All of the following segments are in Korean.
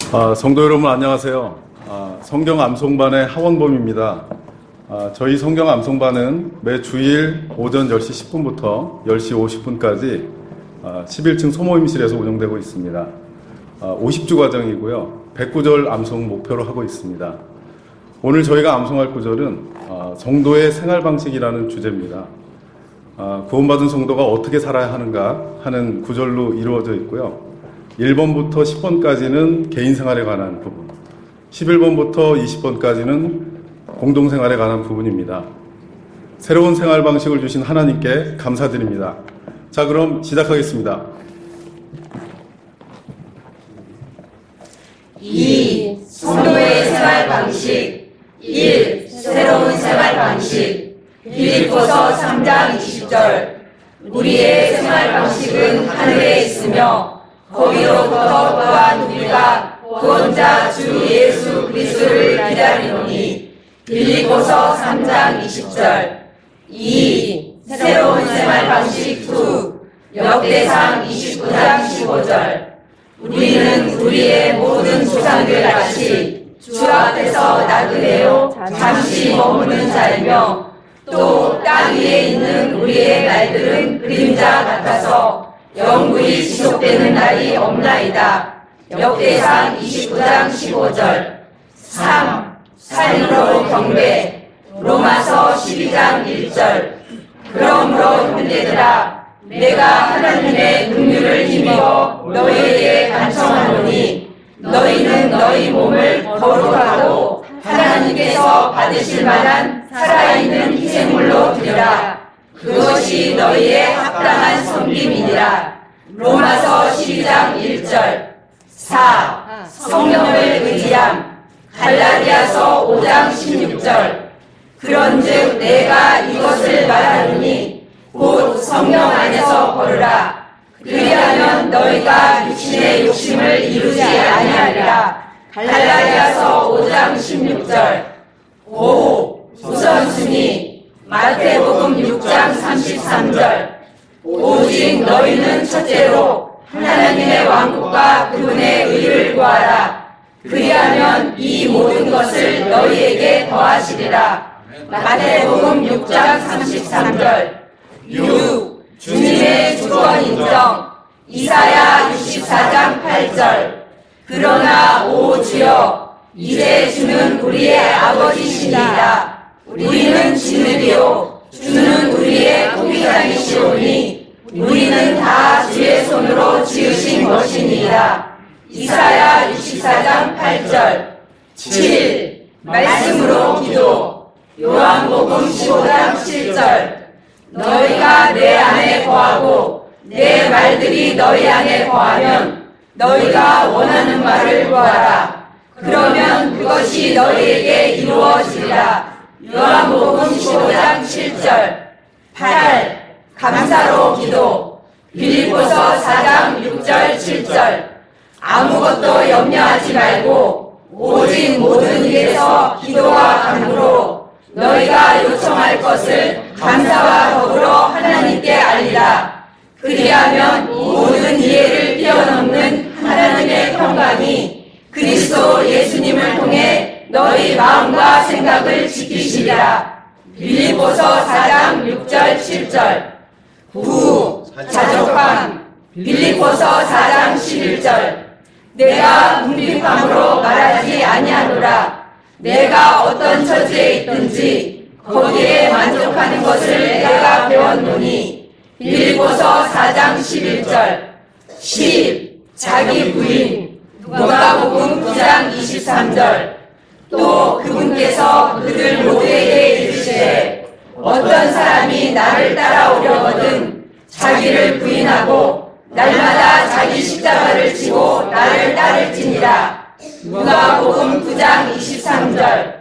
성도 여러분 안녕하세요. 성경 암송반의 하원범입니다. 저희 성경 암송반은 매 주일 오전 10시 10분부터 10시 50분까지 11층 소모임실에서 운영되고 있습니다. 50주 과정이고요. 100구절 암송 목표로 하고 있습니다. 오늘 저희가 암송할 구절은 성도의 생활 방식이라는 주제입니다. 구원받은 성도가 어떻게 살아야 하는가 하는 구절로 이루어져 있고요. 1번부터 10번까지는 개인생활에 관한 부분, 11번부터 20번까지는 공동생활에 관한 부분입니다. 새로운 생활 방식을 주신 하나님께 감사드립니다. 자, 그럼 시작하겠습니다. 2. 성도의 생활 방식. 1. 새로운 생활 방식. 빌립보서 3장 20절. 우리의 생활 방식은 하늘에 있으며 거기로부터 또한 우리가 구원자 주 예수 그리스도를 기다리노니. 빌립보서 3장 20절. 2. 새로운 생활 방식 2. 역대상 29장 15절. 우리는 우리의 모든 조상들 같이 주 앞에서 나그네요 잠시 머무는 자이며 또 땅 위에 있는 우리의 날들은 그림자 같아서 영구히 지속되는 날이 없나이다. 역대상 29장 15절. 3. 삶으로 경배. 로마서 12장 1절. 그러므로 형제들아 내가 하나님의 긍휼을 힘입어 너희에게 간청하노니 너희는 너희 몸을 거룩하고 하나님께서 받으실 만한 살아있는 희생물로 드리라. 그것이 너희의 합당한 섬김이니라. 로마서 12장 1절. 4. 성령을 의지함. 갈라디아서 5장 16절. 그런즉 내가 이것을 말하노니 곧 성령 안에서 걸으라. 그리하면 너희가 육신의 욕심을 이루지 아니하리라. 갈라디아서 5장 16절. 5. 우선순위. 마태복음 6장 33절. 오직 너희는 첫째로 하나님의 왕국과 그분의 의를 구하라. 그리하면 이 모든 것을 너희에게 더하시리라. 마태복음 6장 33절. 6. 주님의 주권 인정. 이사야 64장 8절. 그러나 오 주여 이제 주는 우리의 아버지시니이다. 우리는 진흙이요 주는 우리의 토기장이시오니 우리는 다 주의 손으로 지으신 것이니이다. 이사야 64장 8절. 7. 말씀으로 기도. 요한복음 15장 7절. 너희가 내 안에 거하고 내 말들이 너희 안에 거하면 너희가 원하는 말을 구하라. 그러면 그것이 너희에게 이루어지리라. 요한복음 15장 7절. 8. 감사로 기도. 빌립보서 4장 6절 7절. 아무것도 염려하지 말고 오직 모든 일에서 기도와 간구로 너희가 요청할 것을 감사와 더불어 하나님께 알리라. 그리하면 모든 이해를 뛰어넘는 하나님의 평강이 그리스도 예수님을 통해 너희 마음과 생각을 지키시리라. 빌립보서 4장 6절 7절. 9. 자족함. 빌립보서 4장 11절. 내가 궁핍함으로 말하지 아니하노라. 내가 어떤 처지에 있든지 거기에 만족하는 것을 내가 배웠노니. 빌립보서 4장 11절. 10. 자기 부인. 누가복음 9장 23절. 또 그분께서 그들 모두에게 이르시되 어떤 사람이 나를 따라오려거든 자기를 부인하고 날마다 자기 십자가를 지고 나를 따를지니라. 누가복음 9장 23절.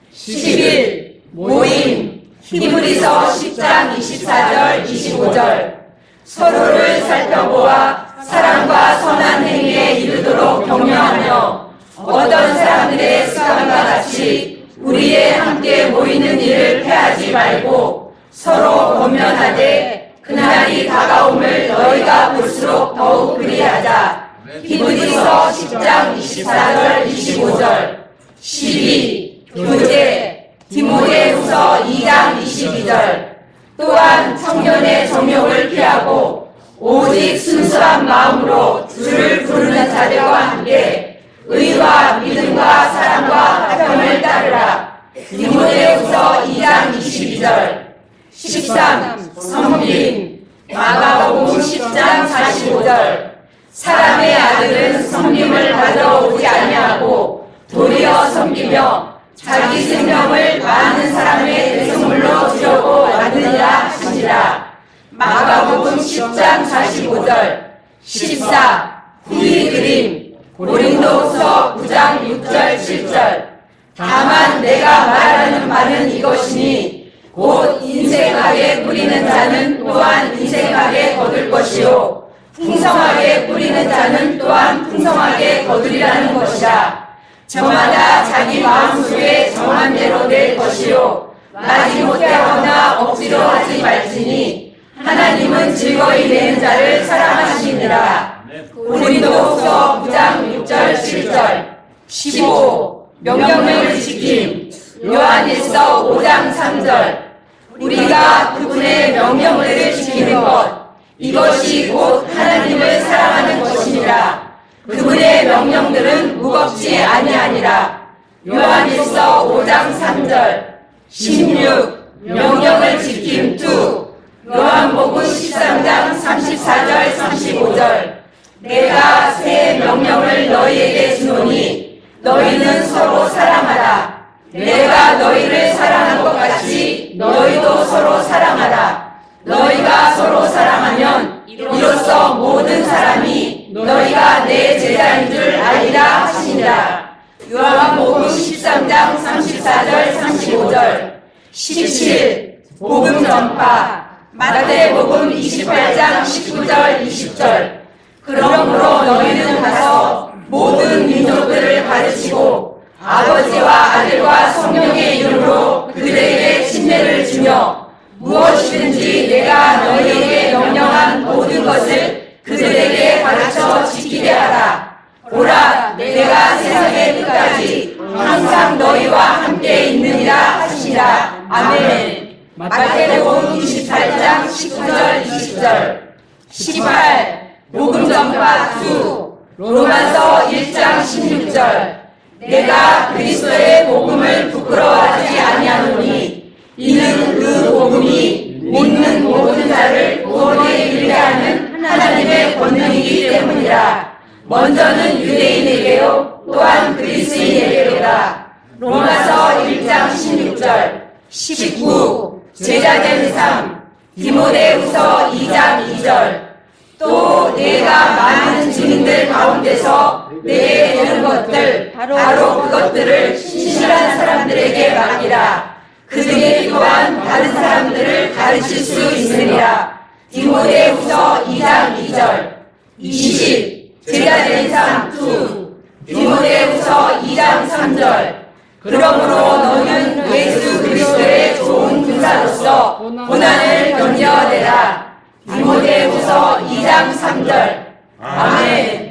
11. 모임. 히브리서 10장 24절 25절. 서로를 살펴보아 사랑과 선한 행위에 이르도록 격려하며 어떤 사람들의 습관과 같이 우리의 함께 모이는 일을 패하지 말고 서로 권면하되 그날이 다가옴을 너희가 볼수록 더욱 그리하자. 히브리서 10장 24절 25절 12. 교제 디모데후서 2장 22절 또한 청년의 정욕을 피하고 오직 순수한 마음으로 주를 부르는 자들과 함께 의와 믿음과 사랑과 화평을 따르라. 디모데후서 2장 22절 13. 섬김 마가복음 10장 45절 사람의 아들은 섬김을 받아오지 아니하고 도리어 섬기며 자기 생명을 많은 사람의 대성물로 주려고 왔느니라 하시니라. 마가복음 10장 45절 14. 후이 그림 고린도후서 9장 6절 7절 다만 내가 말하는 바는 이것이니 곧 인색하게 뿌리는 자는 또한 인색하게 거둘 것이요 풍성하게 뿌리는 자는 또한 풍성하게 거두리라는 것이라. 저마다 자기 마음속에 정한 대로 낼 것이요 마지못해 하거나 억지로 하지 말지니 하나님은 즐거이 내는 자를 사랑하시니라. 고린도후서 9장 6절 7절 15. 명령을 지킴 요한일서 5장 3절 우리가 그분의 명령을 지키는 것 이것이 곧 하나님을 사랑하는 것이니라. 그분의 명령들은 무겁지 아니하니라. 요한일서 5장 3절 16. 명령을 지킴 2. 요한복음 13장 34절 35절 내가 새 명령을 너희에게 주노니 너희는 서로 사랑하라. 내가 너희를 사랑한 것 같이 너희도 서로 사랑하라. 너희가 서로 사랑하면 이로써 모든 사람이 너희가 내 제자인 줄 알리라 하시니라. 요한복음 13장 34절 35절 17. 복음 전파 마태복음 28장 19절 20절 그러므로 너희는 가서 모든 민족들을 가르치고 아버지와 아들과 성령의 이름으로 그들에게 침례를 주며 무엇이든지 내가 너희에게 명령한 모든 것을 그들에게 가르쳐 지키게 하라. 보라 내가 세상의 끝까지 항상 너희와 함께 있느니라 하시니라. 아멘. 마태복음 28장 19절 20절 18. 복음 전파 2. 로마서 1장 16절 내가 그리스도의 복음을 부끄러워하지 아니하노니 이는 그 복음이 믿는 모든 자를 구원에 이르게 하는 하나님의 권능이기 때문이라. 먼저는 유대인에게요 또한 그리스인에게로다. 로마서 1장 16절 19. 제자된 삶 디모데후서 2장 2절 또 내가 많은 증인들 가운데서 내게 들은 것들 바로 그것들을 신실한 사람들에게 맡기라. 그들이 또한 다른 사람들을 가르칠 수 있으리라. 디모데후서 2장 2절 20. 제자된 삶 2. 디모데후서 2장 3절 그러므로 너는 예수 그리스도의 좋은 군사로서 고난을 견뎌내라. 디모데후서 2장 3절 아멘.